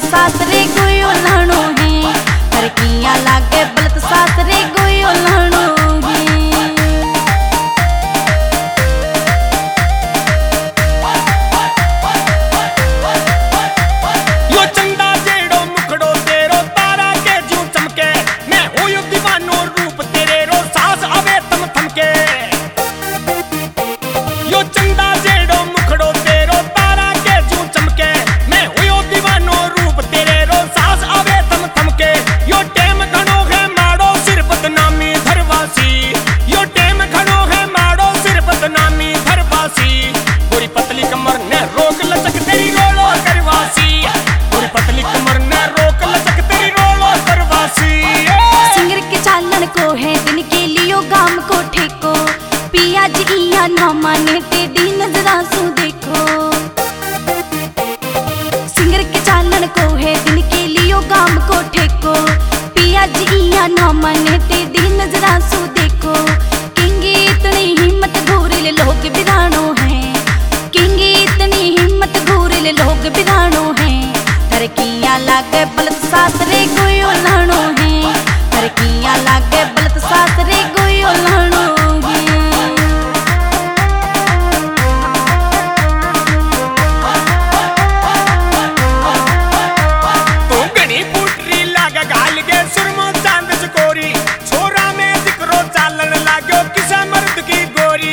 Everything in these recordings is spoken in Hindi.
सासरे कोई ओलाणो है, पर किया लागे बलत सासरे कोई ओलाणो है। यो चंदा जेड़ो मुखड़ो तेरो तारा के जू चमके, मैं होयो दीवानो रूप तेरे रो सास आवे तम थमके। यो चंदा जेड़ो मुखड़ो तेरो तारा के जू चमके, मैं होयो दीवानो रूप तेरे रो सास आवे तम थमके। यो टेम घणो है माड़ो सिर बदनामी धरवासी, यो टेम घणो है माड़ो सिर बदनामी धरवासी। पूरी पतली कमर ने रोक लचक तेरी रोलो करवासी, पूरी पतली कमर ने रोक लचक तेरी रोलो करवासी। सिंगर के चालन को है दिन के लियो गाम को ठेको, पिया जिया ना माने तेरी नजरा सु देखो। सिंगर के चालन को है दिन के लियो गाम को ठेको, पिया जिया ना माने तेरी नजरा सु देखो। किंगी इतनी हिम्मत घूरिल लोग बिरानो है, किंगी इतनी हिम्मत घूरिल लोग बिरानो है। तरकिया लागे बलत सासरे कोई ओलाणो है, तरकिया लागे बलत सासरे कोई ओलाणो है। तू घनी पुटरी लागे गाल के सुरमो चांद चकोरी, छोरा में जिक्रो चालन लाग्यो किसे मर्द की गोरी।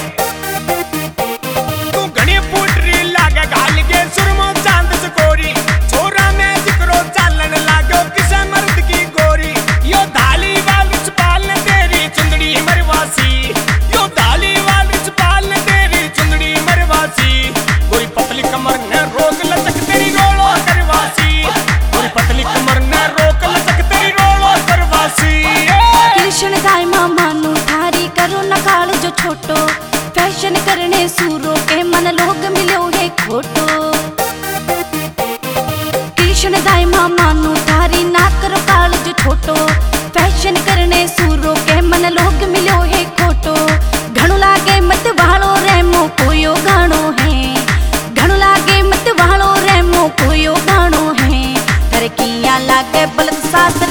तू घनी पुटरी लागे गाल के सुरमो चांद चकोरी, छोरा में जिक्रो चालन लाग्यो किसे मर्द की गोरी। यो धाली वाल चपाल ने तेरी चुंदड़ी मरवासी, यो धाली वाल चपाल ने तेरी चुंदड़ी मरवासी। पूरी पतली कमर ने रोक लचक तेरी रोलो करवासी, पूरी पतली कमर ने रोक लचक तेरी रोलो करवासी। कृष्ण गाय मामा नु थारी करो न काल जो छोटो, फैशन करने सूरो के मन लोग मिलो है खोटो। कृष्ण गाय मामा नु थारी ना करो काल जो छोटो, फैशन करने सूरो के मन लोग मिलो है खोटो। घणो लागे मत वालो रेमो कोयो गाणो है, घणो लागे मत वालो रेमो कोयो गाणो है। तरकिया लागे बलत सासरे